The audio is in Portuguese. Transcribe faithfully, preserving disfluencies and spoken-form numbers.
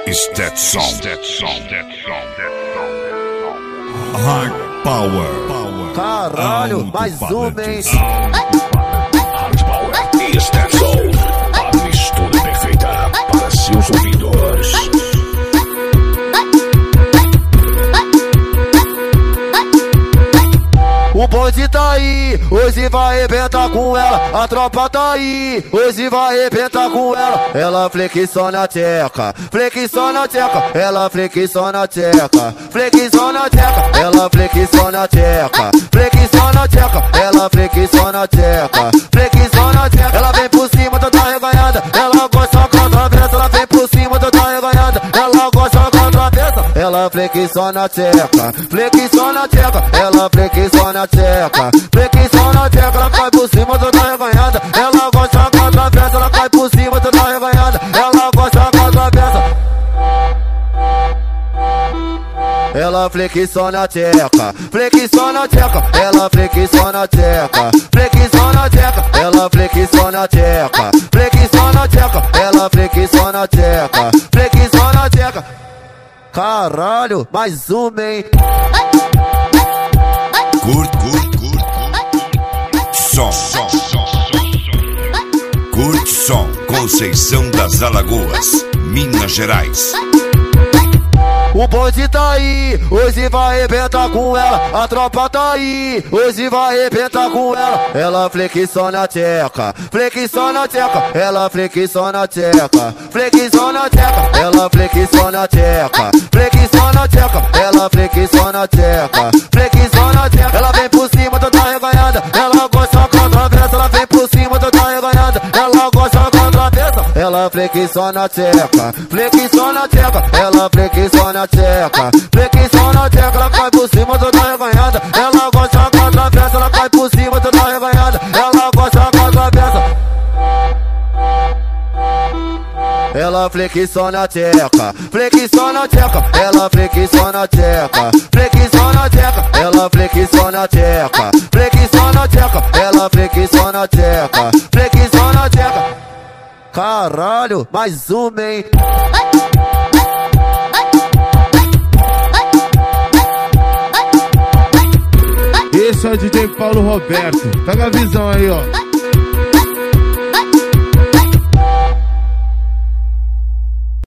Is that song? That song? That song? That song? Hard power. Caralho, mais um, hein? Hard power. Is that song? A mistura perfeita para seus ouvidos. O bonde tá aí, hoje vai arrebentar com ela. A tropa tá aí, hoje vai arrebentar com ela. Ela flexiona a tcheca, flexiona a tcheca. Ela flexiona a tcheca, flexiona a tcheca. Ela flexiona a tcheca, flexiona a tcheca. Ela flexiona a tcheca, flexiona a tcheca. Ela vem por cima toda reganhada, ela gosta com a travessa. Ela vem por cima toda reganhada, ela gosta com a travessa. Ela flexiona a tcheca, flexiona a tcheca. Ela flexiona a tcheca, flexiona a tcheca. Ela cai por cima toda reganhada, ela gosta com a travessa. Ela cai por cima toda reganhada, ela gosta com a travessa. Ela flexiona a tcheca, flexiona a tcheca. Ela flexiona a tcheca, flexiona a tcheca. Ela flexiona a tcheca, flexiona a tcheca. Ela flexiona a tcheca, flexiona a tcheca. Caralho, mais um, hein? Curte, curte, curte. Som, som, som, som. Curte som. Conceição das Alagoas, Minas Gerais. O bonde tá aí, hoje vai arrebentar com ela. A tropa tá aí, hoje vai arrebentar com ela. Ela flexiona a tcheca, flexiona a tcheca. Ela flexiona a tcheca, flexiona a tcheca. Ela flexiona a tcheca, flexiona a tcheca. Ela flexiona a tcheca, flexiona a tcheca. Ela vem por cima toda reganhada, ela gosta com a travessa. Ela vem por cima toda reganhada, ela gosta com a travessa. Ela flexiona a tcheca, flexiona a tcheca. Ela flexiona a tcheca, flexiona a tcheca. Ela cai por cima toda reganhada, ela gosta com a travessa. Ela cai por cima toda reganhada, ela gosta com a travessa. Ela flexiona a tcheca, flexiona a tcheca. Ela flexiona a tcheca, flexiona a tcheca. Ela flexiona a tcheca, flexiona a tcheca. Ela flexiona a tcheca, flexiona a tcheca. Caralho, mais um, hein? Esse é o D J Paulo Roberto. Pega a visão aí, ó.